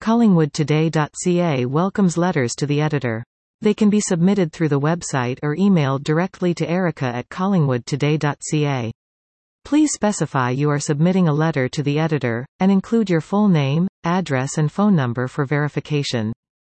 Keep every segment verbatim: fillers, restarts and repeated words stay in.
Collingwood Today dot C A welcomes letters to the editor. They can be submitted through the website or emailed directly to Erica at Collingwood Today dot C A. Please specify you are submitting a letter to the editor, and include your full name, address and phone number for verification.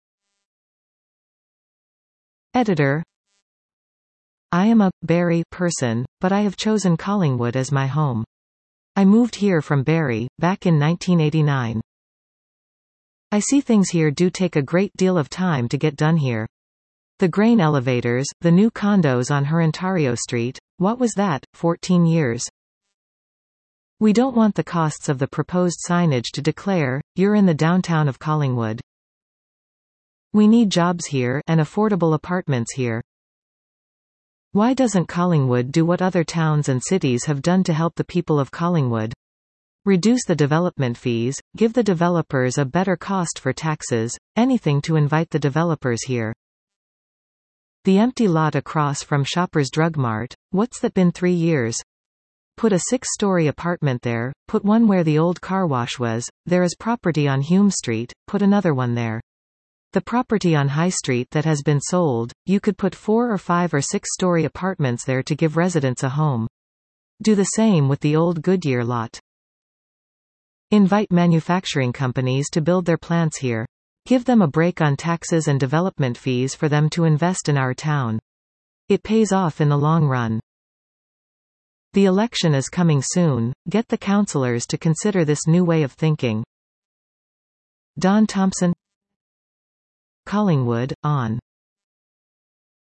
Editor: I am a Barrie person, but I have chosen Collingwood as my home. I moved here from Barrie, back in nineteen eighty-nine. I see things here do take a great deal of time to get done here. The grain elevators, the new condos on Hurontario Street, what was that, fourteen years? We don't want the costs of the proposed signage to declare, you're in the downtown of Collingwood. We need jobs here, and affordable apartments here. Why doesn't Collingwood do what other towns and cities have done to help the people of Collingwood? Reduce the development fees, give the developers a better cost for taxes, anything to invite the developers here. The empty lot across from Shoppers Drug Mart, what's that been three years? Put a six-story apartment there, put one where the old car wash was, there is property on Hume Street, put another one there. The property on High Street that has been sold, you could put four or five or six-story apartments there to give residents a home. Do the same with the old Goodyear lot. Invite manufacturing companies to build their plants here. Give them a break on taxes and development fees for them to invest in our town. It pays off in the long run. The election is coming soon, get the councillors to consider this new way of thinking. Don Thompson. Collingwood, on.